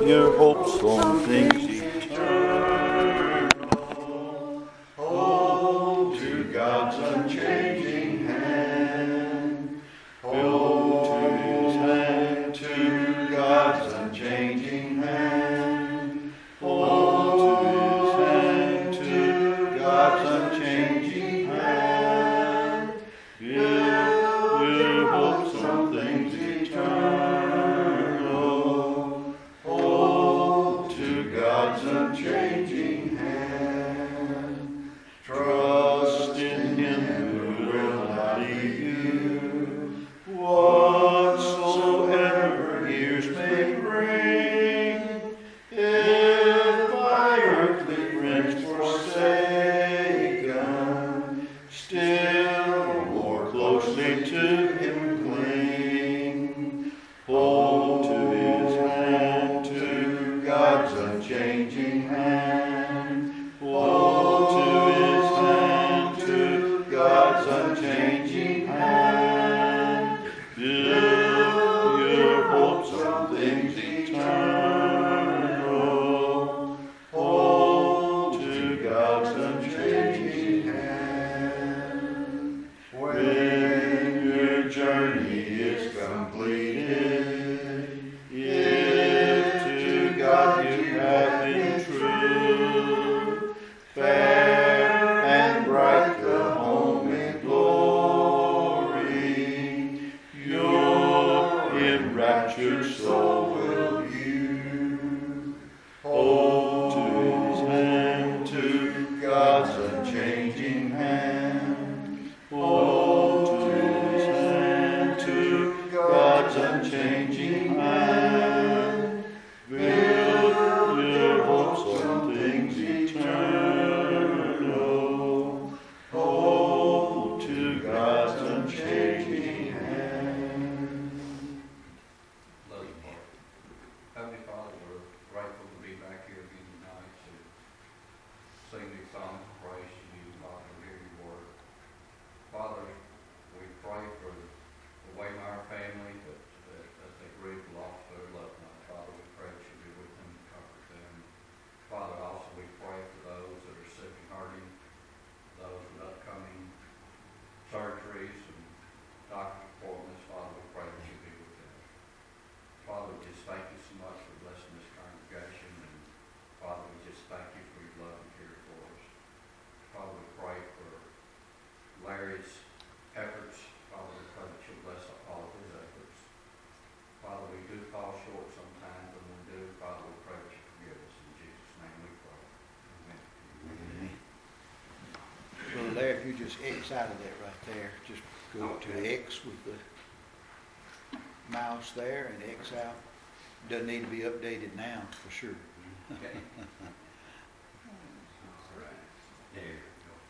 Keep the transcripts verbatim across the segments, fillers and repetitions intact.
your hopes on things eternal. Hold to God's unchanging hand. Hold to his hand, to God's unchanging hand. Hold to his hand, to God's unchanging hand. Build your hopes on things eternal. Hold to God's unchanging hand. Trust in him who will not leave you. Whatsoever years may bring, if by earthly friends forsaken, still more closely to him cling. Hold to his hand, to God's unchanging hand. Hold to his hand, to God's unchanging hand. Build your hopes on things eternal. Hold to God's unchanging hand. When your journey is completed, if to God you have been true, fair and bright the home in glory, your enraptured soul will view. Hold to his hand, to God's unchanging hand. Hold to his hand, to God's unchanging hand. Build your hopes on things eternal. Hold to God's unchanging hand. Love you, Lord. Heavenly Father, we're grateful to be back here again tonight to sing these songs of praise to you, Father, and hear your word. Father, we pray for the Waymire family that, that as they grieve the loss of their loved one. Father, we pray that you be with them and comfort them. Father, also we pray for those that are sick and hurting, those with upcoming surgeries and doctor's appointments. Father, we pray that you be with them. Father, we just thank you so much for blessing this congregation, and Father, we just thank you for your love and care for us. Father, we pray for Larry's efforts. Father, we pray that you bless all of his efforts. Father, we do fall short sometimes, and when we do, Father, we pray that you forgive us. In Jesus' name we pray. Amen. Well, Larry, if you just X out of that right there, just go to the X with the mouse there and X out. Doesn't need to be updated now, for sure. Okay. All right. There we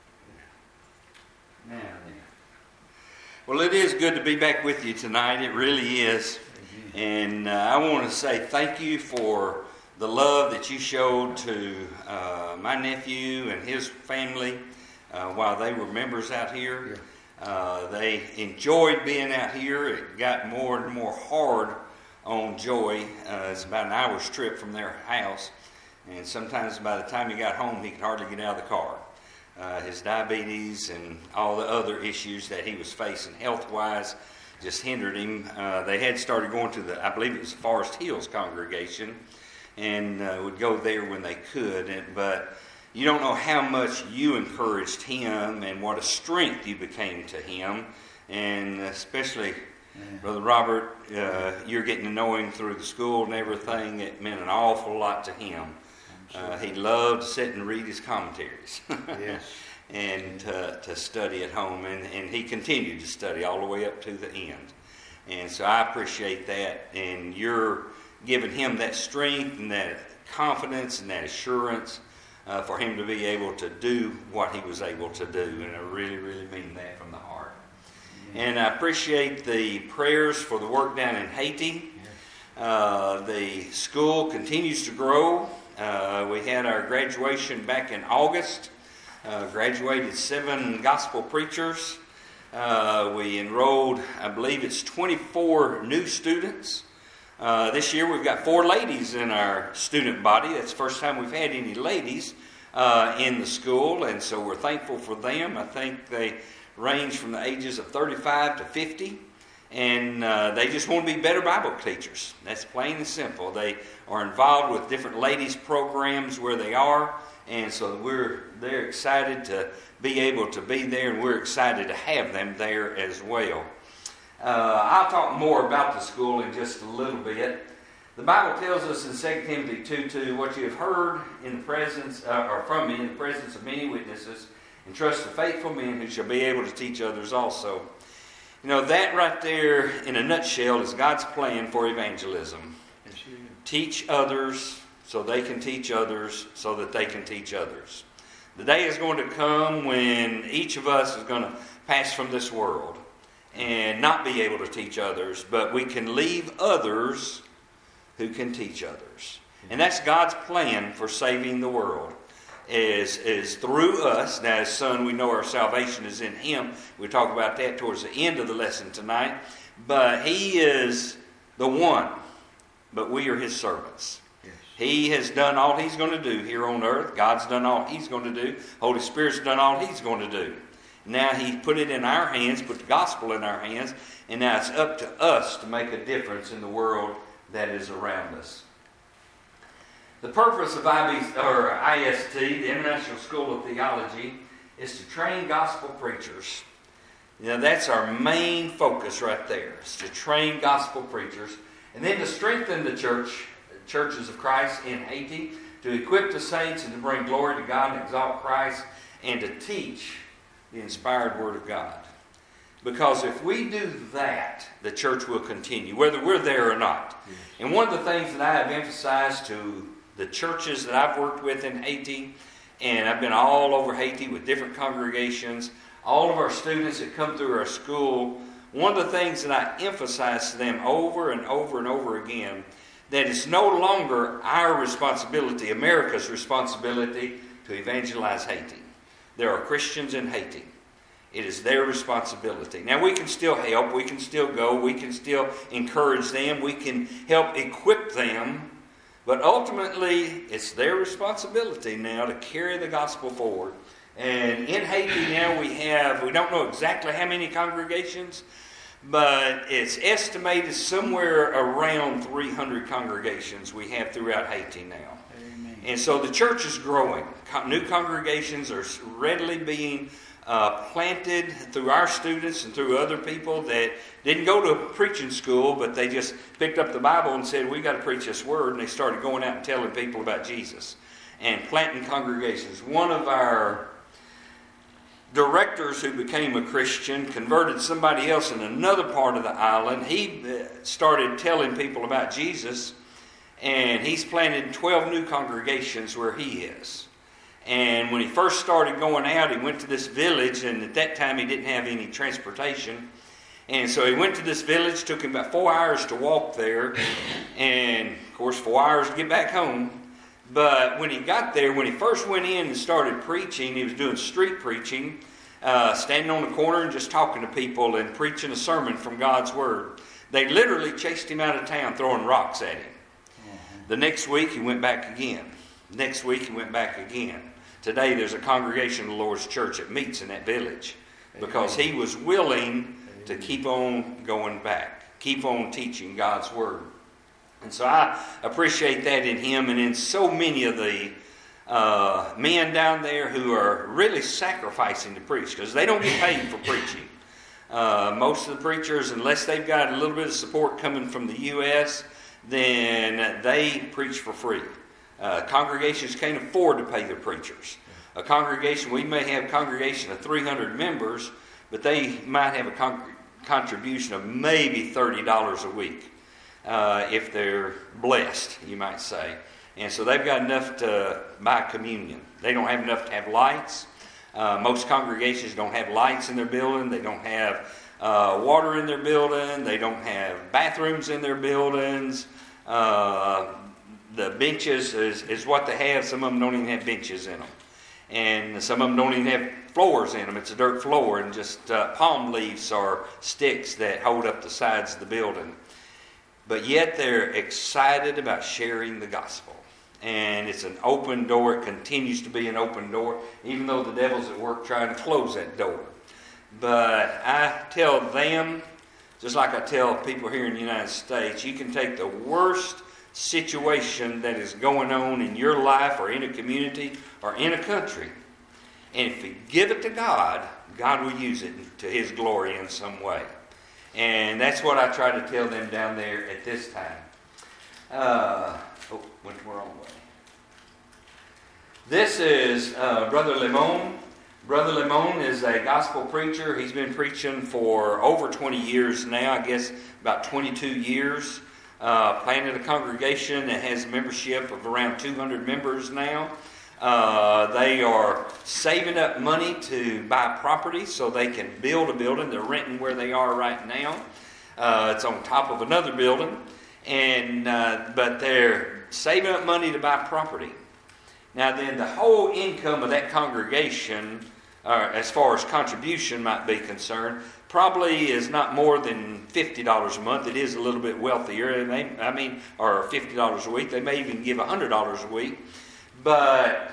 go. Now then. Well, it is good to be back with you tonight. It really is. And uh, I want to say thank you for the love that you showed to uh, my nephew and his family uh, while they were members out here. Uh, they enjoyed being out here. It got more and more hard on Joey. Uh, it's about an hour's trip from their house. And sometimes by the time he got home, he could hardly get out of the car. Uh, his diabetes and all the other issues that he was facing health-wise just hindered him. Uh, they had started going to the, I believe it was Forest Hills congregation, and uh, would go there when they could. And, but you don't know how much you encouraged him and what a strength you became to him. And especially, yeah. Brother Robert, uh, you're getting to know him through the school and everything. It meant an awful lot to him. Sure. Uh, he loved to sit and read his commentaries. Yes. And to, to study at home. And, and he continued to study all the way up to the end. And so I appreciate that. And you're giving him that strength and that confidence and that assurance uh, for him to be able to do what he was able to do. And I really, really mean that from the heart. And I appreciate the prayers for the work down in Haiti. Uh, the school continues to grow. Uh, we had our graduation back in August. Uh, graduated seven gospel preachers. Uh, we enrolled, I believe it's twenty-four new students. Uh, this year we've got four ladies in our student body. That's the first time we've had any ladies uh, in the school, and so we're thankful for them. I think they range from the ages of thirty-five to fifty, and uh, they just want to be better Bible teachers. That's plain and simple. They are involved with different ladies programs where they are, and so we're they're excited to be able to be there, and we're excited to have them there as well. Uh, I'll talk more about the school in just a little bit. The Bible tells us in Second Timothy two two, what you have heard in the presence, uh, or from me in the presence of many witnesses, entrust to faithful men who shall be able to teach others also. You know, that right there in a nutshell is God's plan for evangelism. Teach others so they can teach others so that they can teach others. The day is going to come when each of us is going to pass from this world and not be able to teach others, but we can leave others who can teach others. And that's God's plan for saving the world, is, is through us. Now, as Son, we know our salvation is in Him. We'll talk about that towards the end of the lesson tonight. But He is the one, but we are His servants. Yes. He has done all He's going to do here on earth. God's done all He's going to do. Holy Spirit's done all He's going to do. Now He put it in our hands, put the gospel in our hands, and now it's up to us to make a difference in the world that is around us. The purpose of I B, or I S T, the International School of Theology, is to train gospel preachers. You know, that's our main focus right there, is to train gospel preachers, and then to strengthen the church, the churches of Christ in Haiti, to equip the saints and to bring glory to God and exalt Christ, and to teach the inspired Word of God. Because if we do that, the church will continue, whether we're there or not. Yes. And one of the things that I have emphasized to the churches that I've worked with in Haiti, and I've been all over Haiti with different congregations, all of our students that come through our school, one of the things that I emphasize to them over and over and over again, that it's no longer our responsibility, America's responsibility, to evangelize Haiti. There are Christians in Haiti. It is their responsibility. Now, we can still help. We can still go. We can still encourage them. We can help equip them. But ultimately, it's their responsibility now to carry the gospel forward. And in Haiti now we have, we don't know exactly how many congregations, but it's estimated somewhere around three hundred congregations we have throughout Haiti now. Amen. And so the church is growing. New congregations are readily being uh, planted through our students and through other people that didn't go to a preaching school, but they just picked up the Bible and said, we got to preach this word, and they started going out and telling people about Jesus and planting congregations. One of our directors who became a Christian converted somebody else in another part of the island. He started telling people about Jesus, and he's planted twelve new congregations where he is. And when he first started going out, he went to this village, and at that time he didn't have any transportation. And so he went to this village, took him about four hours to walk there, and of course four hours to get back home. But when he got there, when he first went in and started preaching, he was doing street preaching, uh, standing on the corner and just talking to people and preaching a sermon from God's Word. They literally chased him out of town, throwing rocks at him. Mm-hmm. The next week, he went back again. Next week, he went back again. Today, there's a congregation of the Lord's Church that meets in that village because he was willing to keep on going back, keep on teaching God's Word. And so I appreciate that in him and in so many of the uh, men down there who are really sacrificing to preach, because they don't get paid for preaching. Uh, most of the preachers, unless they've got a little bit of support coming from the U S, then they preach for free. Uh, congregations can't afford to pay their preachers. A congregation, we may have a congregation of three hundred members, but they might have a con- contribution of maybe thirty dollars a week. Uh, if they're blessed, you might say. And so they've got enough to buy communion. They don't have enough to have lights. Uh, most congregations don't have lights in their building. They don't have uh, water in their building. They don't have bathrooms in their buildings. Uh, the benches is, is what they have. Some of them don't even have benches in them. And some of them don't even have floors in them. It's a dirt floor and just uh, palm leaves or sticks that hold up the sides of the building. but yet they're excited about sharing the gospel. And it's an open door. It continues to be an open door, even though the devil's at work trying to close that door. But I tell them, just like I tell people here in the United States, you can take the worst situation that is going on in your life or in a community or in a country, and if you give it to God, God will use it to His glory in some way. And that's what I try to tell them down there at this time. Uh, oh, went the wrong way. This is uh, Brother Limon. Brother Limon is a gospel preacher. He's been preaching for over twenty years now, I guess about twenty-two years. Uh, planted a congregation that has membership of around two hundred members now. Uh, they are saving up money to buy property so they can build a building. They're renting where they are right now. Uh, it's on top of another building, and uh, but they're saving up money to buy property. Now then, the whole income of that congregation, uh, as far as contribution might be concerned, probably is not more than fifty dollars a month. It is a little bit wealthier. They, I mean, or fifty dollars a week. They may even give one hundred dollars a week. But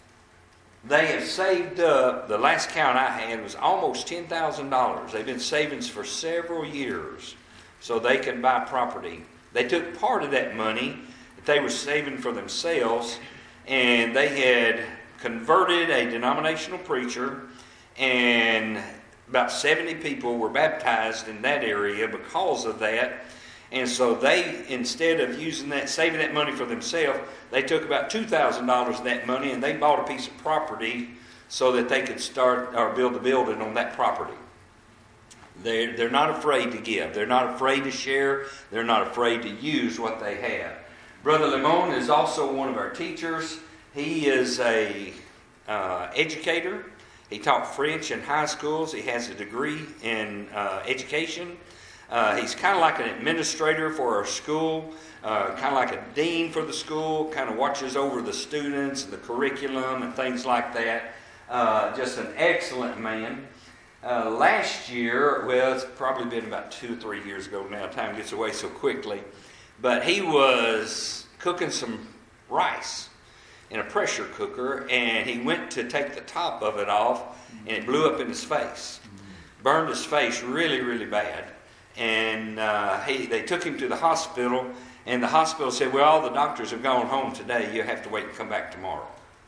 they have saved up, the last count I had was almost ten thousand dollars. They've been savings for several years so they can buy property. They took part of that money that they were saving for themselves, and they had converted a denominational preacher, and about seventy people were baptized in that area because of that. And so they, instead of using that, saving that money for themselves, they took about two thousand dollars of that money and they bought a piece of property so that they could start or build a building on that property. They're, they're not afraid to give. They're not afraid to share. They're not afraid to use what they have. Brother Limon is also one of our teachers. He is a uh, educator. He taught French in high schools. He has a degree in uh, education. Uh, he's kind of like an administrator for our school, uh, kind of like a dean for the school, kind of watches over the students and the curriculum and things like that. Uh, just an excellent man. Uh, last year, well, it's probably been about two or three years ago now. Time gets away so quickly. But he was cooking some rice in a pressure cooker, and he went to take the top of it off, and it blew up in his face. Burned his face really, really bad. And uh, he, they took him to the hospital, and the hospital said, well, all the doctors have gone home today. You'll have to wait and come back tomorrow.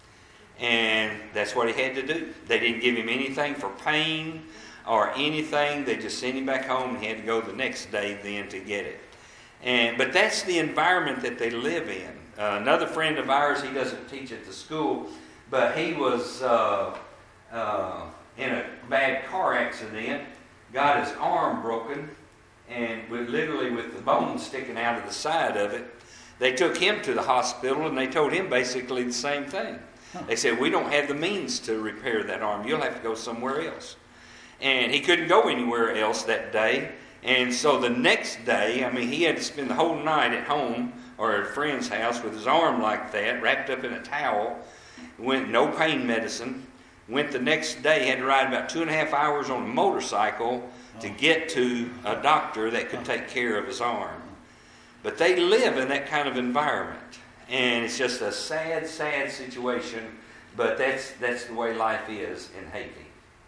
And that's what he had to do. They didn't give him anything for pain or anything. They just sent him back home, and he had to go the next day then to get it. And But that's the environment that they live in. Uh, another friend of ours, he doesn't teach at the school, but he was uh, uh, in a bad car accident, got his arm broken, and with, literally with the bone sticking out of the side of it. They took him to the hospital, and they told him basically the same thing. They said, we don't have the means to repair that arm. You'll have to go somewhere else. And he couldn't go anywhere else that day. And so the next day, I mean, he had to spend the whole night at home or at a friend's house with his arm like that, wrapped up in a towel. Went no pain medicine. Went the next day, had to ride about two and a half hours on a motorcycle to get to a doctor that could take care of his arm. But they live in that kind of environment. And it's just a sad, sad situation. But that's that's the way life is in Haiti.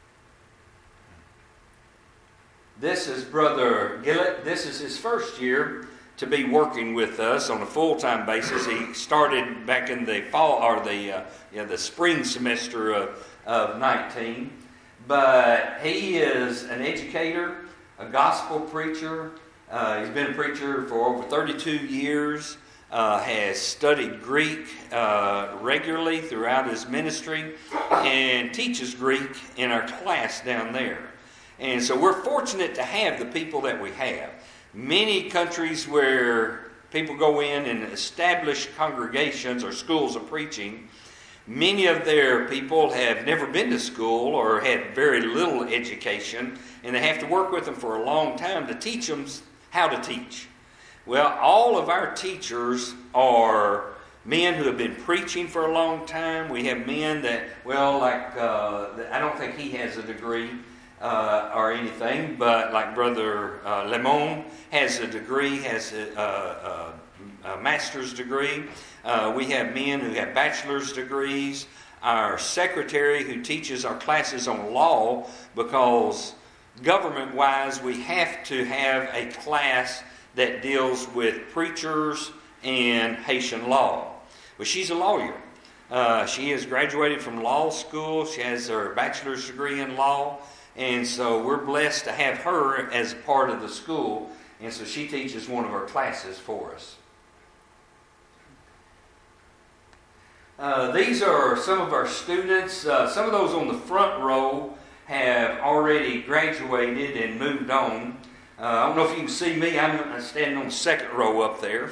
This is Brother Gillett. This is his first year to be working with us on a full-time basis. He started back in the fall or the uh, you know, the spring semester of, of nineteen. But he is an educator, a gospel preacher. Uh, he's been a preacher for over thirty-two years. Uh, has studied Greek uh, regularly throughout his ministry and teaches Greek in our class down there. And so we're fortunate to have the people that we have. Many countries where people go in and establish congregations or schools of preaching, many of their people have never been to school or had very little education, and they have to work with them for a long time to teach them how to teach. Well, all of our teachers are men who have been preaching for a long time. We have men that, well, like, uh, I don't think he has a degree. Uh, uh, or anything, but like Brother uh, Lemon has a degree, has a, a, a master's degree. Uh, we have men who have bachelor's degrees. Our secretary who teaches our classes on law, because government-wise we have to have a class that deals with preachers and Haitian law. Well, she's a lawyer. Uh, she has graduated from law school. She has her bachelor's degree in law. And so we're blessed to have her as a part of the school. And so she teaches one of our classes for us. Uh, these are some of our students. Uh, some of those on the front row have already graduated and moved on. Uh, I don't know if you can see me. I'm standing on the second row up there.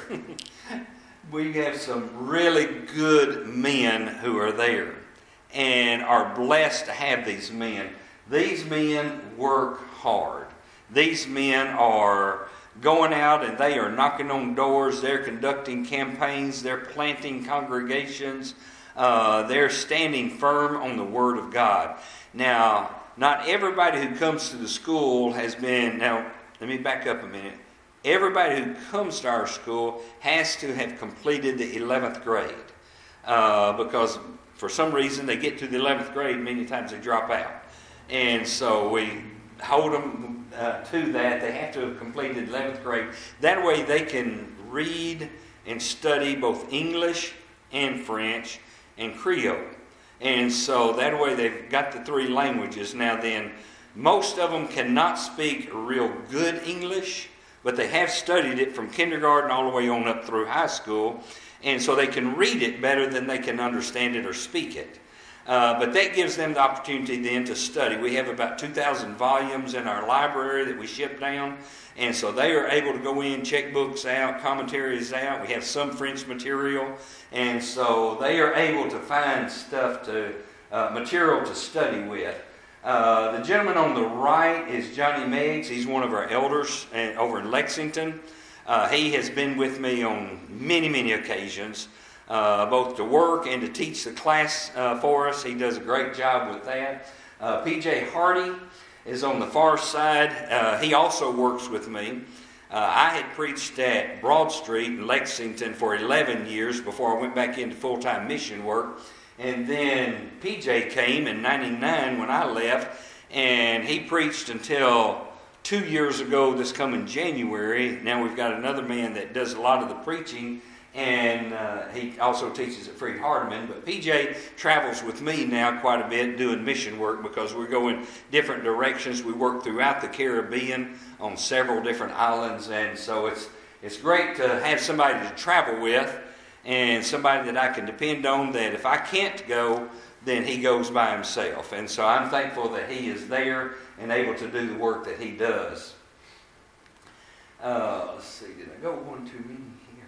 We have some really good men who are there and are blessed to have these men. These men work hard. These men are going out and they are knocking on doors. They're conducting campaigns. They're planting congregations. Uh, they're standing firm on the Word of God. Now, not everybody who comes to the school has been... Now, let me back up a minute. Everybody who comes to our school has to have completed the eleventh grade. Uh, because for some reason they get to the eleventh grade, many times they drop out. And so we hold them uh, to that. They have to have completed eleventh grade. That way they can read and study both English and French and Creole. And so that way they've got the three languages. Now then, most of them cannot speak real good English, but they have studied it from kindergarten all the way on up through high school. And so they can read it better than they can understand it or speak it. Uh, but that gives them the opportunity then to study. We have about two thousand volumes in our library that we ship down. And so they are able to go in, check books out, commentaries out. We have some French material. And so they are able to find stuff to, uh, material to study with. Uh, the gentleman on the right is Johnny Meggs. He's one of our elders uh, over in Lexington. Uh, he has been with me on many, many occasions. Uh, both to work and to teach the class uh, for us. He does a great job with that. Uh, P J Hardy is on the far side. Uh, he also works with me. Uh, I had preached at Broad Street in Lexington for eleven years before I went back into full-time mission work. And then P J came in ninety-nine when I left, and he preached until two years ago this coming January. Now we've got another man that does a lot of the preaching. And uh, he also teaches at Freed Hardeman. But P J travels with me now quite a bit doing mission work because we go in different directions. We work throughout the Caribbean on several different islands. And so it's it's great to have somebody to travel with and somebody that I can depend on, that if I can't go, then he goes by himself. And so I'm thankful that he is there and able to do the work that he does. Uh, let's see, did I go one too many?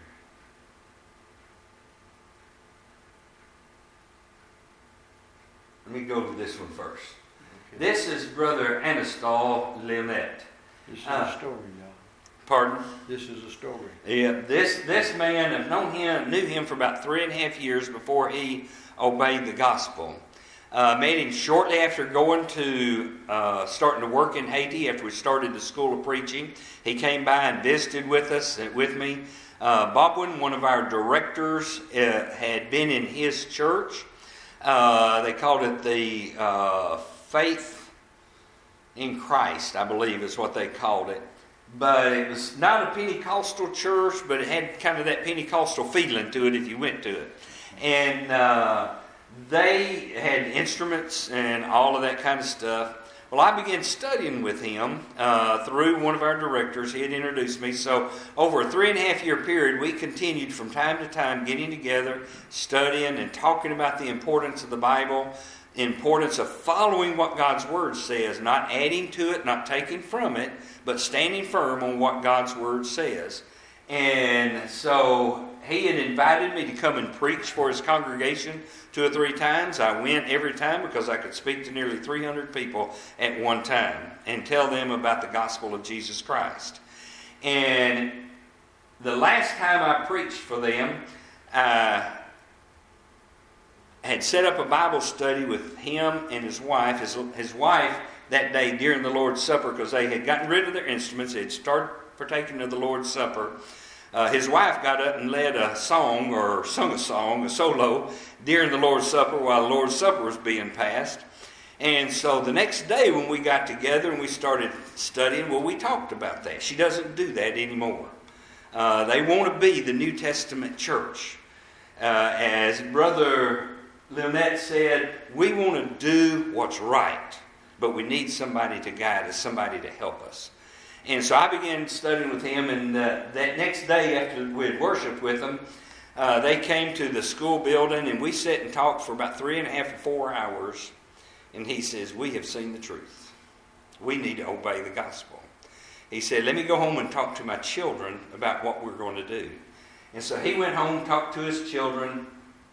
Let me go to this one first. Okay. This is Brother Anastal Limette. This is uh, a story, y'all. Pardon? This is a story. Yeah, this this man, I've known him, knew him for about three and a half years before he obeyed the gospel. Uh, met him shortly after going to, uh, starting to work in Haiti after we started the School of Preaching. He came by and visited with us, with me. Uh, Bobwin, one of our directors, uh, had been in his church. Uh, they called it the uh, Faith in Christ, I believe is what they called it. But it was not a Pentecostal church, but it had kind of that Pentecostal feeling to it if you went to it. And uh, they had instruments and all of that kind of stuff. Well, I began studying with him uh, through one of our directors. He had introduced me. So over a three and a half year period, we continued from time to time getting together, studying and talking about the importance of the Bible, the importance of following what God's Word says, not adding to it, not taking from it, but standing firm on what God's Word says. And so he had invited me to come and preach for his congregation two or three times. I went every time because I could speak to nearly three hundred people at one time and tell them about the gospel of Jesus Christ. And the last time I preached for them, I had set up a Bible study with him and his wife. His, his wife that day during the Lord's Supper because they had gotten rid of their instruments. They had started partaking of the Lord's Supper. Uh, his wife got up and led a song or sung a song, a solo, during the Lord's Supper while the Lord's Supper was being passed. And so the next day when we got together and we started studying, well, we talked about that. She doesn't do that anymore. Uh, they want to be the New Testament church. Uh, as Brother Lynette said, we want to do what's right, but we need somebody to guide us, somebody to help us. And so I began studying with him, and uh, that next day after we had worshiped with them, uh, they came to the school building, and we sat and talked for about three and a half or four hours. And he says, we have seen the truth. We need to obey the gospel. He said, let me go home and talk to my children about what we're going to do. And so he went home, talked to his children,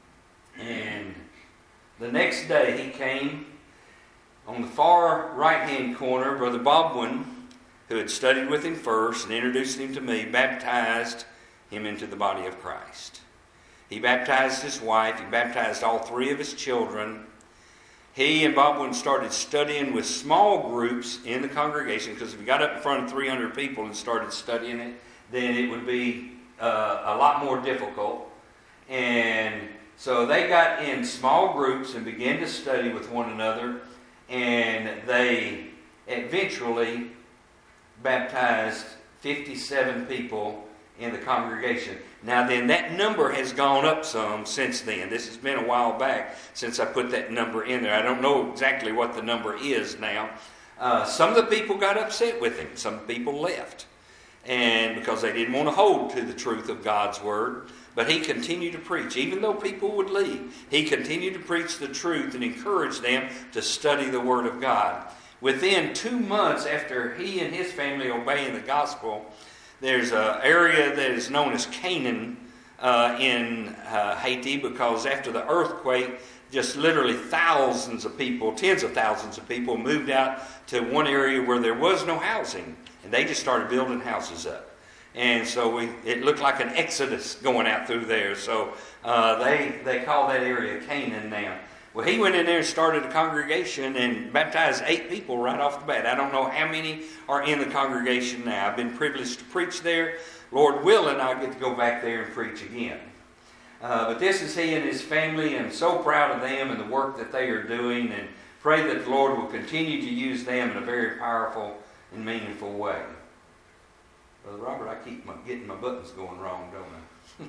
and the next day he came. On the far right-hand corner, Brother Bobwin, who had studied with him first and introduced him to me, baptized him into the body of Christ. He baptized his wife. He baptized all three of his children. He and Bobwin started studying with small groups in the congregation, because if you got up in front of three hundred people and started studying it, then it would be uh, a lot more difficult. And so they got in small groups and began to study with one another, and they eventually baptized fifty-seven people in the congregation. Now then, that number has gone up some since then. This has been a while back since I put that number in there. I don't know exactly what the number is now. Uh, some of the people got upset with him. Some people left, and because they didn't want to hold to the truth of God's Word. But he continued to preach. Even though people would leave, he continued to preach the truth and encourage them to study the Word of God. Within two months after he and his family obeying the gospel, there's an area that is known as Canaan uh, in uh, Haiti, because after the earthquake, just literally thousands of people, tens of thousands of people moved out to one area where there was no housing. And they just started building houses up. And so we, it looked like an exodus going out through there. So uh, they, they call that area Canaan now. Well, he went in there and started a congregation and baptized eight people right off the bat. I don't know how many are in the congregation now. I've been privileged to preach there. Lord willing, I'll get to go back there and preach again. Uh, but this is he and his family, and so proud of them and the work that they are doing, and pray that the Lord will continue to use them in a very powerful and meaningful way. Brother Robert, I keep my, getting my buttons going wrong, don't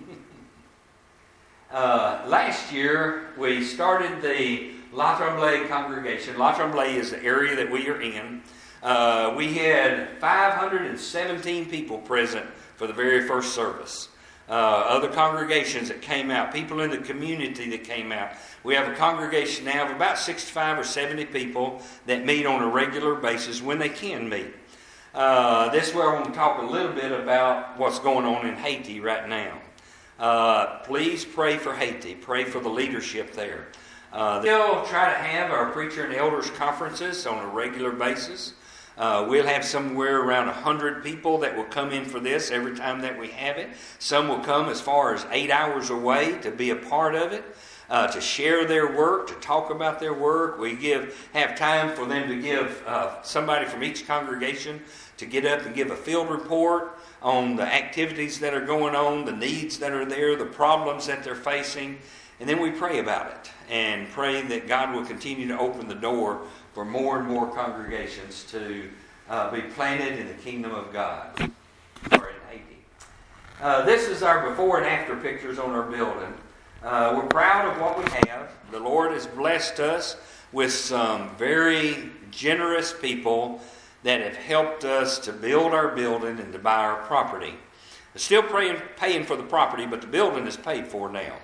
I? uh, last year, we started the La Tremblay congregation. La Tremblay is the area that we are in. Uh, we had five hundred seventeen people present for the very first service. Uh, other congregations that came out, people in the community that came out. We have a congregation now of about sixty-five or seventy people that meet on a regular basis when they can meet. Uh, this is where I want to talk a little bit about what's going on in Haiti right now. Uh, please pray for Haiti. Pray for the leadership there. Uh, they'll try to have our preacher and elders conferences on a regular basis. Uh, we'll have somewhere around one hundred people that will come in for this every time that we have it. Some will come as far as eight hours away to be a part of it. Uh, to share their work, to talk about their work. We give have time for them to give uh, somebody from each congregation to get up and give a field report on the activities that are going on, the needs that are there, the problems that they're facing. And then we pray about it and pray that God will continue to open the door for more and more congregations to uh, be planted in the kingdom of God. Or in Haiti. Uh, this is our before and after pictures on our building. Uh, we're proud of what we have. The Lord has blessed us with some very generous people that have helped us to build our building and to buy our property. We're still paying, paying for the property, but the building is paid for now.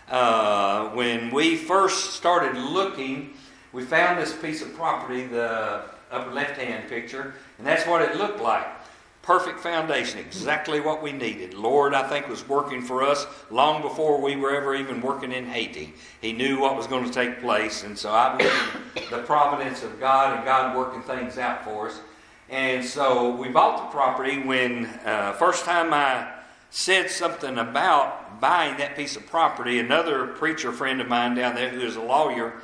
Uh, when we first started looking, we found this piece of property, the upper left-hand picture, and that's what it looked like. Perfect foundation, exactly what we needed. Lord, I think, was working for us long before we were ever even working in Haiti. He knew what was going to take place, and so I believe in the providence of God and God working things out for us. And so we bought the property when uh, first time I said something about buying that piece of property, another preacher friend of mine down there who is a lawyer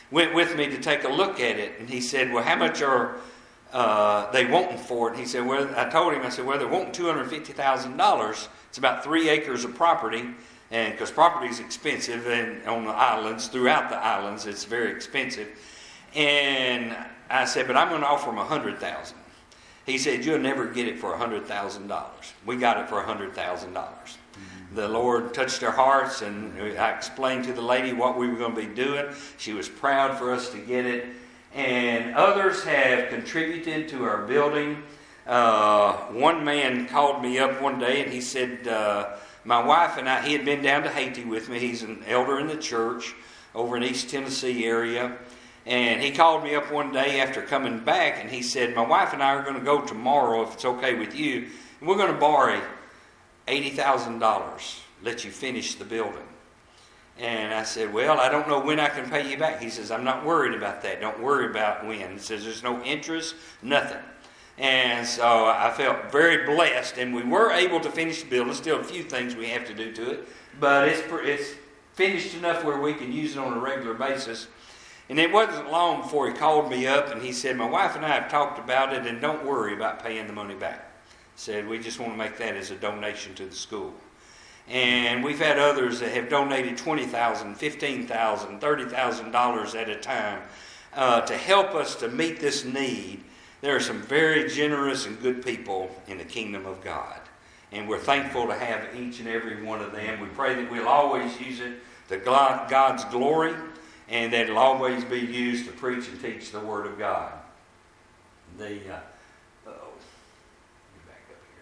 went with me to take a look at it. And he said, well, how much are uh, they wanting for it? And he said, well, I told him, I said, well, they're wanting two hundred fifty thousand dollars. It's about three acres of property. And because property is expensive, and on the islands, throughout the islands, it's very expensive. And I said, but I'm going to offer them one hundred thousand dollars. He said, you'll never get it for one hundred thousand dollars. We got it for one hundred thousand dollars. The Lord touched our hearts, and I explained to the lady what we were going to be doing. She was proud for us to get it. And others have contributed to our building. Uh, one man called me up one day, and he said, uh, my wife and I, he had been down to Haiti with me. He's an elder in the church over in East Tennessee area. And he called me up one day after coming back, and he said, my wife and I are going to go tomorrow, if it's okay with you, and we're going to borrow eighty thousand dollars, let you finish the building. And I said, well, I don't know when I can pay you back. He says, I'm not worried about that. Don't worry about when. He says, there's no interest, nothing. And so I felt very blessed, and we were able to finish the building. Still a few things we have to do to it, but it's it's finished enough where we can use it on a regular basis. And it wasn't long before he called me up, and he said, my wife and I have talked about it, and don't worry about paying the money back. Said, we just want to make that as a donation to the school. And we've had others that have donated twenty thousand dollars, fifteen thousand dollars, thirty thousand dollars at a time uh, to help us to meet this need. There are some very generous and good people in the kingdom of God. And we're thankful to have each and every one of them. We pray that we'll always use it to God's glory, and that it'll always be used to preach and teach the Word of God. The, uh, uh-oh. Let me back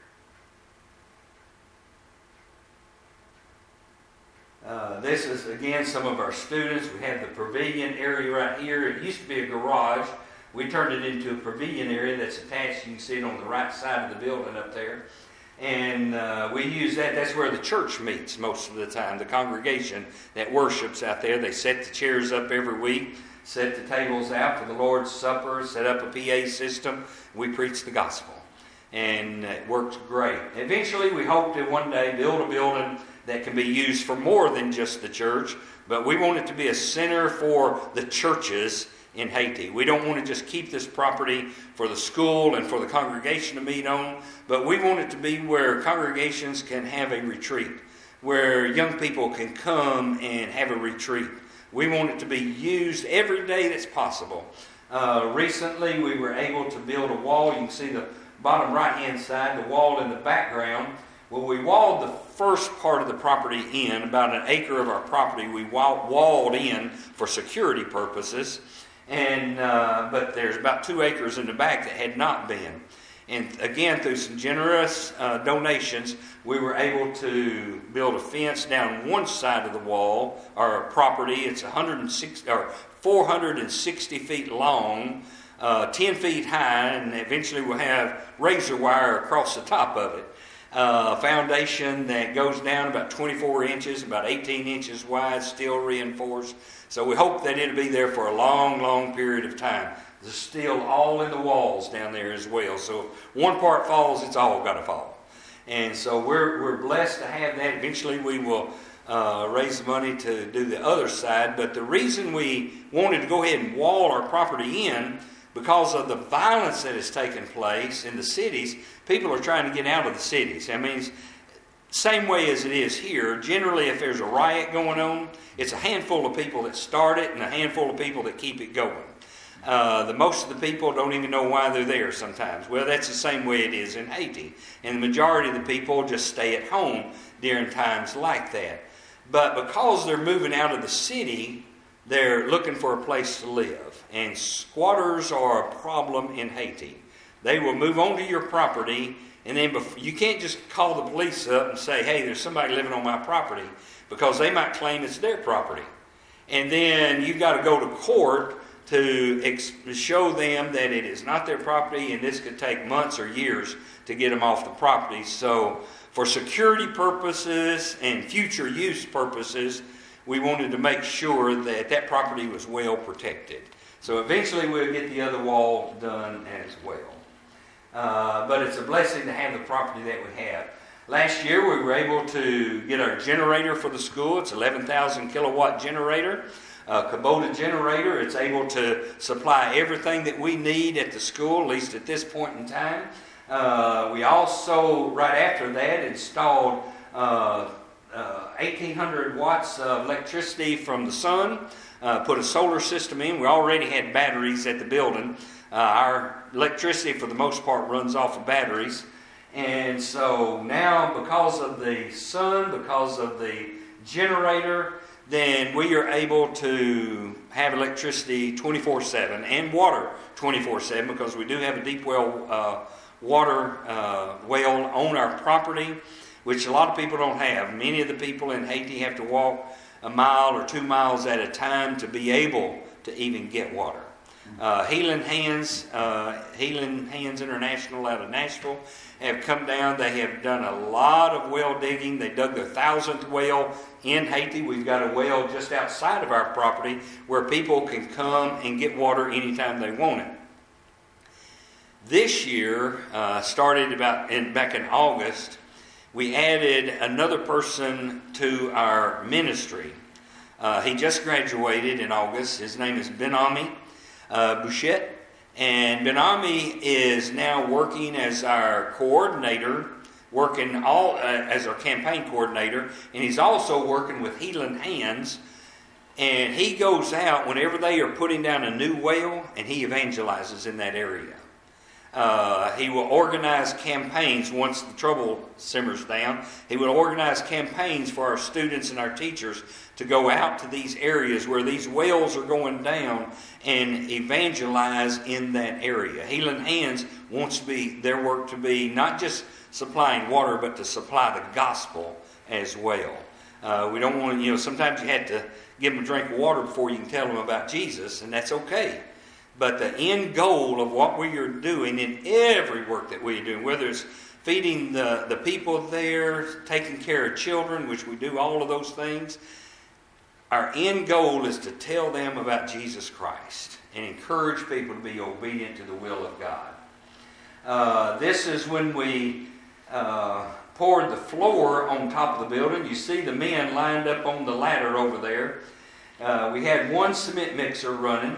up here. Uh, this is, again, some of our students. We have the pavilion area right here. It used to be a garage. We turned it into a pavilion area that's attached. You can see it on the right side of the building up there. And uh, we use that. That's where the church meets most of the time. The congregation that worships out there. They set the chairs up every week, set the tables out for the Lord's Supper, set up a P A system. We preach the gospel. And it works great. Eventually, we hope to one day build a building that can be used for more than just the church. But we want it to be a center for the churches in Haiti. We don't want to just keep this property for the school and for the congregation to meet on, but we want it to be where congregations can have a retreat, where young people can come and have a retreat. We want it to be used every day that's possible. Uh, recently, we were able to build a wall. You can see the bottom right-hand side, the wall in the background. Well, we walled the first part of the property in, about an acre of our property. We walled in for security purposes. And uh, but there's about two acres in the back that had not been. And again, through some generous uh, donations, we were able to build a fence down one side of the wall, our property. It's one hundred sixty or four hundred sixty feet long, uh, ten feet high, and eventually we'll have razor wire across the top of it. Uh, foundation that goes down about twenty-four inches, about eighteen inches wide, steel reinforced. So we hope that it'll be there for a long, long period of time. There's steel all in the walls down there as well. So if one part falls, it's all got to fall. And so we're we're blessed to have that. Eventually we will uh, raise the money to do the other side. But the reason we wanted to go ahead and wall our property in, because of the violence that has taken place in the cities, people are trying to get out of the cities. I mean, same way as it is here. Generally, if there's a riot going on, it's a handful of people that start it and a handful of people that keep it going. Uh, the most of the people don't even know why they're there sometimes. Well, that's the same way it is in Haiti. And the majority of the people just stay at home during times like that. But because they're moving out of the city, they're looking for a place to live. And squatters are a problem in Haiti. They will move onto your property, and then before, you can't just call the police up and say, hey, there's somebody living on my property, because they might claim it's their property. And then you've got to go to court to ex- show them that it is not their property, and this could take months or years to get them off the property. So for security purposes and future use purposes, we wanted to make sure that that property was well protected. So eventually we'll get the other wall done as well. Uh, but it's a blessing to have the property that we have. Last year we were able to get our generator for the school. It's an eleven thousand kilowatt generator. a Kubota generator. It's able to supply everything that we need at the school, at least at this point in time. Uh, we also, right after that, installed uh, uh, eighteen hundred watts of electricity from the sun, uh, put a solar system in. We already had batteries at the building. Uh, our electricity, for the most part, runs off of batteries. And so now, because of the sun, because of the generator, then we are able to have electricity twenty-four seven and water twenty-four seven, because we do have a deep well uh, water uh, well on our property, which a lot of people don't have. Many of the people in Haiti have to walk a mile or two miles at a time to be able to even get water. Uh, Healing Hands, uh, Healing Hands International out of Nashville have come down. They have done a lot of well digging. They dug their thousandth well in Haiti. We've got a well just outside of our property where people can come and get water anytime they want it. This year, uh, started about in, back in August, we added another person to our ministry. Uh, he just graduated in August. His name is Ben-Ami uh, Bouchette. And Ben-Ami is now working as our coordinator, working all uh, as our campaign coordinator, and he's also working with Healing Hands. And he goes out whenever they are putting down a new well, and he evangelizes in that area. Uh, he will organize campaigns once the trouble simmers down. He will organize campaigns for our students and our teachers to go out to these areas where these wells are going down and evangelize in that area. Healing Hands wants to be their work to be not just supplying water, but to supply the gospel as well. Uh, we don't want to, you know, sometimes you have to give them a drink of water before you can tell them about Jesus, and that's okay. But the end goal of what we are doing in every work that we are doing, whether it's feeding the, the people there, taking care of children, which we do all of those things, our end goal is to tell them about Jesus Christ and encourage people to be obedient to the will of God. Uh, this is when we uh, poured the floor on top of the building. You see the men lined up on the ladder over there. Uh, we had one cement mixer running.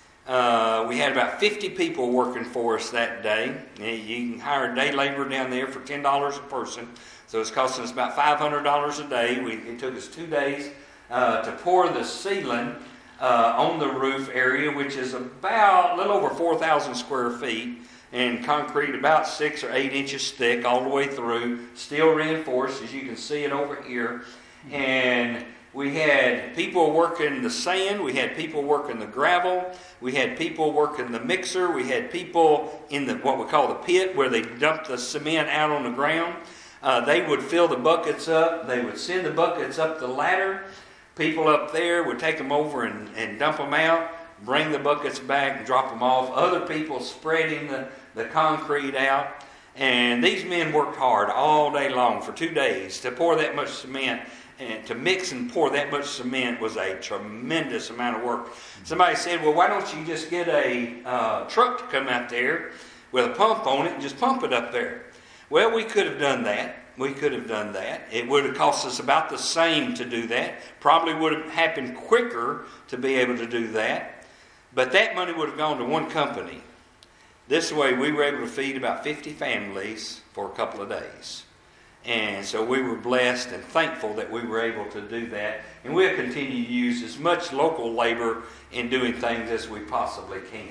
Uh, we had about fifty people working for us that day. You can hire a day laborer down there for ten dollars a person. So it's costing us about five hundred dollars a day. We, it took us two days uh, to pour the ceiling uh, on the roof area, which is about a little over four thousand square feet, and concrete about six or eight inches thick all the way through, steel reinforced, as you can see it over here. And we had people working the sand, we had people working the gravel, we had people working the mixer, we had people in the what we call the pit where they dump the cement out on the ground. Uh, they would fill the buckets up, they would send the buckets up the ladder. People up there would take them over and, and dump them out, bring the buckets back and drop them off. Other people spreading the, the concrete out. And these men worked hard all day long for two days to pour that much cement. And to mix and pour that much cement was a tremendous amount of work. Somebody said, well, why don't you just get a uh, truck to come out there with a pump on it and just pump it up there? Well, we could have done that. We could have done that. It would have cost us about the same to do that. Probably would have happened quicker to be able to do that. But that money would have gone to one company. This way, we were able to feed about fifty families for a couple of days. And so we were blessed and thankful that we were able to do that. And we'll continue to use as much local labor in doing things as we possibly can.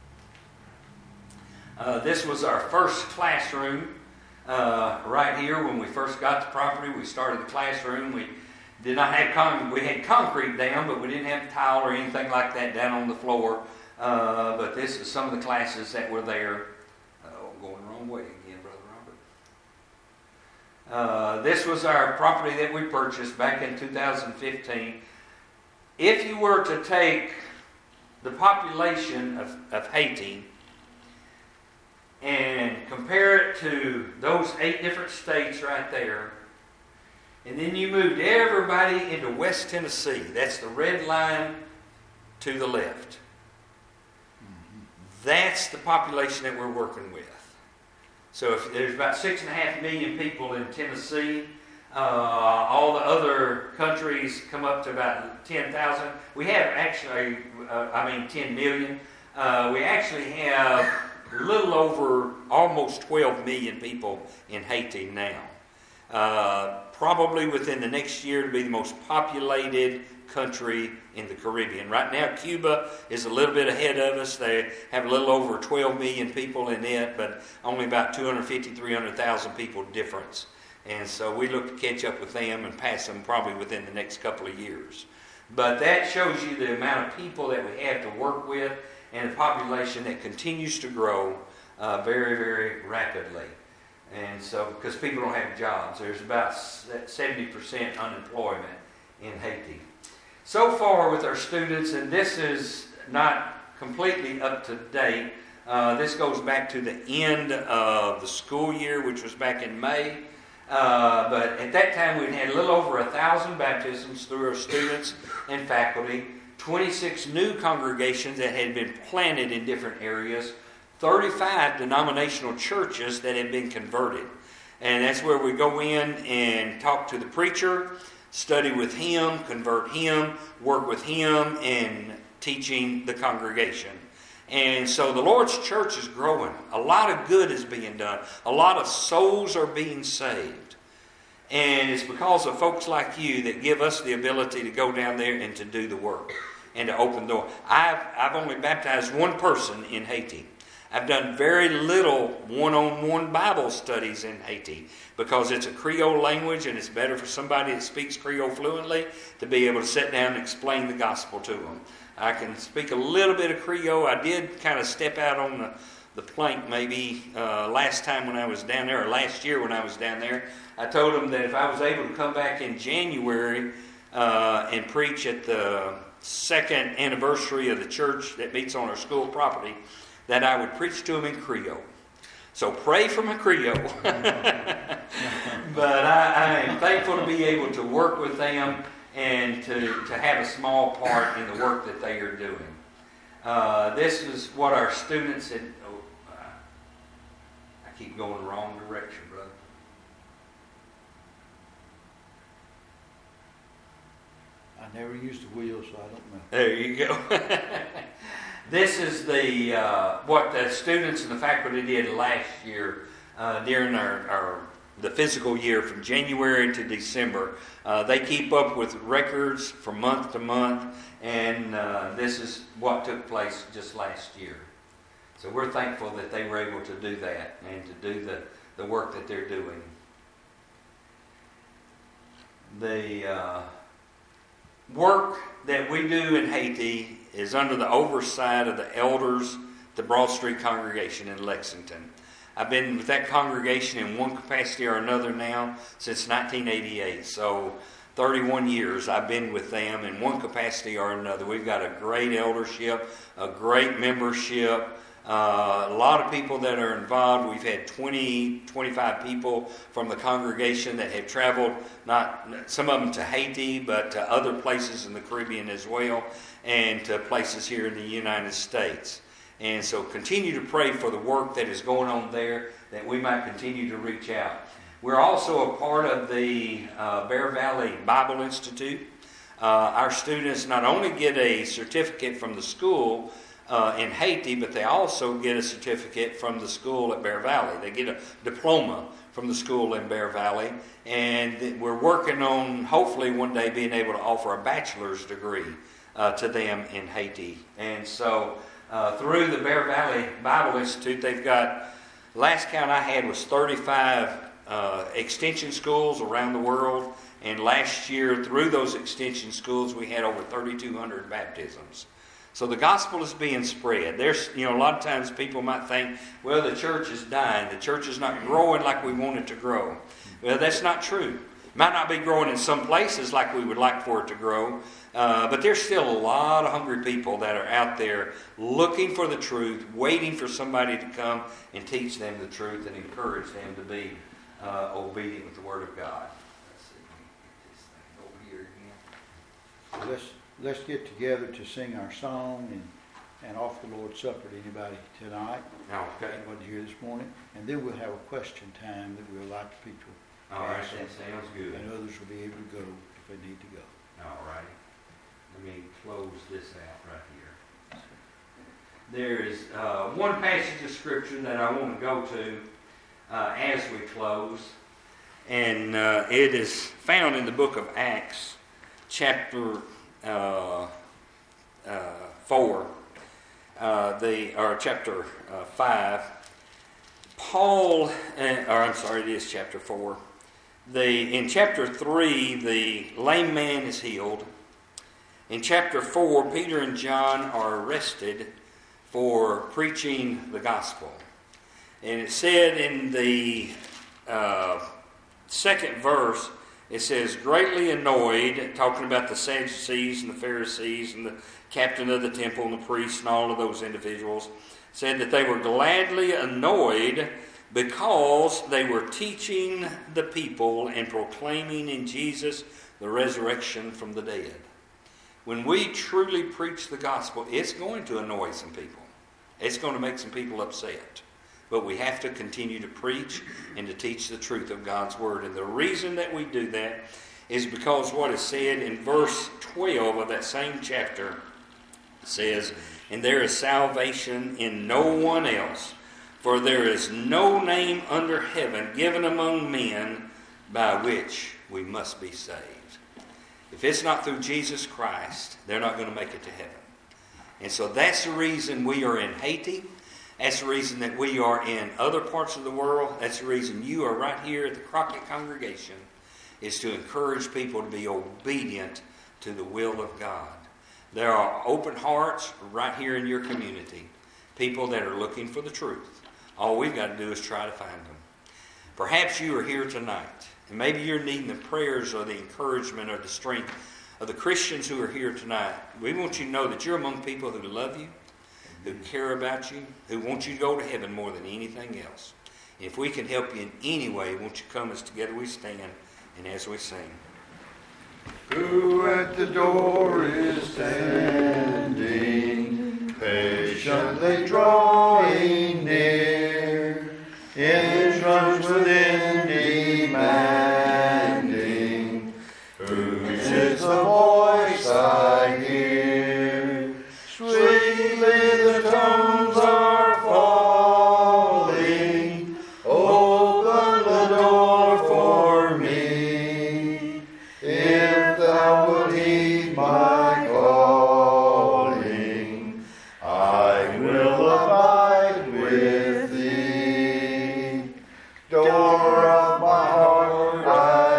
Uh, this was our first classroom uh, right here. When we first got the property, we started the classroom. We did not have con- we had concrete down, but we didn't have tile or anything like that down on the floor. Uh, but this is some of the classes that were there. Oh, going the wrong way again, Brother Robert. Uh, this was our property that we purchased back in two thousand fifteen. If you were to take the population of, of Haiti and compare it to those eight different states right there, and then you moved everybody into West Tennessee, that's the red line to the left. That's the population that we're working with. So if there's about six and a half million people in Tennessee, Uh, all the other countries come up to about ten thousand. We have actually, uh, I mean ten million. Uh, we actually have a little over almost twelve million people in Haiti now. Uh, probably within the next year to be the most populated country in the Caribbean. Right now, Cuba is a little bit ahead of us. They have a little over twelve million people in it, but only about two hundred fifty, three hundred thousand people difference. And so we look to catch up with them and pass them probably within the next couple of years. But that shows you the amount of people that we have to work with and a population that continues to grow uh, very, very rapidly. And so, because people don't have jobs, there's about seventy percent unemployment in Haiti. So far with our students, and this is not completely up to date, uh, this goes back to the end of the school year, which was back in May. Uh, but at that time, we had a little over a thousand baptisms through our students and faculty, twenty-six new congregations that had been planted in different areas, thirty-five denominational churches that had been converted. And that's where we go in and talk to the preacher, study with him, convert him, work with him in teaching the congregation. And so the Lord's church is growing. A lot of good is being done. A lot of souls are being saved. And it's because of folks like you that give us the ability to go down there and to do the work and to open the door. I've, I've only baptized one person in Haiti. I've done very little one-on-one Bible studies in Haiti because it's a Creole language and it's better for somebody that speaks Creole fluently to be able to sit down and explain the gospel to them. I can speak a little bit of Creole. I did kind of step out on the, the plank maybe uh, last time when I was down there, or last year when I was down there. I told them that if I was able to come back in January uh, and preach at the second anniversary of the church that meets on our school property, that I would preach to them in Creole. So pray for my Creole. But I, I am thankful to be able to work with them and to, to have a small part in the work that they are doing. Uh, this is what our students had... Oh, uh, I keep going the wrong direction, brother. I never used the wheel, so I don't know. There you go. This is the uh, what the students and the faculty did last year uh, during our, our the physical year from January to December. Uh, they keep up with records from month to month, and uh, this is what took place just last year. So we're thankful that they were able to do that and to do the, the work that they're doing. The uh, work that we do in Haiti is under the oversight of the elders, the Broad Street congregation in Lexington. I've been with that congregation in one capacity or another now since nineteen eighty-eight. So thirty-one years I've been with them in one capacity or another. We've got a great eldership, a great membership, uh, a lot of people that are involved. We've had twenty, twenty-five people from the congregation that have traveled, not some of them to Haiti, but to other places in the Caribbean as well, and to places here in the United States. And so continue to pray for the work that is going on there, that we might continue to reach out. We're also a part of the uh, Bear Valley Bible Institute. Uh, our students not only get a certificate from the school uh, in Haiti, but they also get a certificate from the school at Bear Valley. They get a diploma from the school in Bear Valley, and we're working on hopefully one day being able to offer a bachelor's degree uh, to them in Haiti. And so Uh, through the Bear Valley Bible Institute, they've got, last count I had was thirty-five uh, extension schools around the world, and last year through those extension schools we had over thirty-two hundred baptisms. So the gospel is being spread. There's, you know, a lot of times people might think, well, the church is dying, the church is not growing like we want it to grow. Well, that's not true. It might not be growing in some places like we would like for it to grow, Uh, but there's still a lot of hungry people that are out there looking for the truth, waiting for somebody to come and teach them the truth and encourage them to be uh, obedient with the Word of God. Let's see, let me get this thing over here again. Let's, let's get together to sing our song and, and offer the Lord's Supper to anybody tonight. Okay. Anybody here this morning. And then we'll have a question time that we'll like people All right, pass that on, sounds good. and others will be able to go if they need to go. All right. Let me close this out right here. There is uh, one passage of Scripture that I want to go to uh, as we close, and uh, it is found in the book of Acts, chapter uh, uh, four, uh, the or chapter uh, five. Paul, uh, or I'm sorry, it is chapter four. The in chapter three, the lame man is healed. In chapter four, Peter and John are arrested for preaching the gospel. And it said in the uh, second verse, it says, greatly annoyed, talking about the Sadducees and the Pharisees and the captain of the temple and the priests and all of those individuals, said that they were gladly annoyed because they were teaching the people and proclaiming in Jesus the resurrection from the dead. When we truly preach the gospel, it's going to annoy some people. It's going to make some people upset. But we have to continue to preach and to teach the truth of God's Word. And the reason that we do that is because what is said in verse twelve of that same chapter says, and there is salvation in no one else, for there is no name under heaven given among men by which we must be saved. If it's not through Jesus Christ, they're not going to make it to heaven. And so that's the reason we are in Haiti. That's the reason that we are in other parts of the world. That's the reason you are right here at the Crockett congregation, is to encourage people to be obedient to the will of God. There are open hearts right here in your community, people that are looking for the truth. All we've got to do is try to find them. Perhaps you are here tonight, and maybe you're needing the prayers or the encouragement or the strength of the Christians who are here tonight. We want you to know that you're among people who love you, who care about you, who want you to go to heaven more than anything else. If we can help you in any way, won't you come as together we stand and as we sing. Who at the door is standing, patiently drawing near, entrance within demanding, whose is the voice I hear? Sweetly the tones are falling, open the door for me. If thou would heed my calling, I will abide with thee. Door of my heart I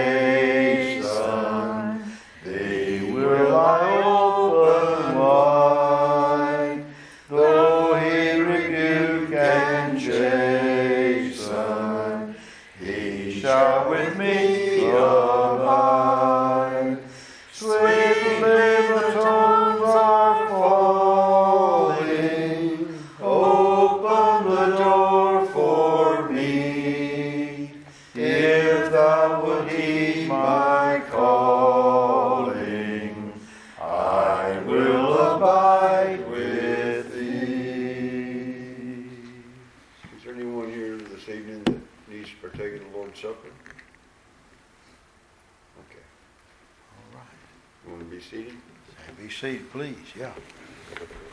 hasten, thee will I open wide. Though he rebuke and chasten, he shall with me abide. Sweetly the tones are falling, open the door for me. If thou would heed my calling, I will abide with thee. Is there anyone here this evening that needs to partake of the Lord's Supper? Okay. All right. You want to be seated? Be seated, please. Yeah.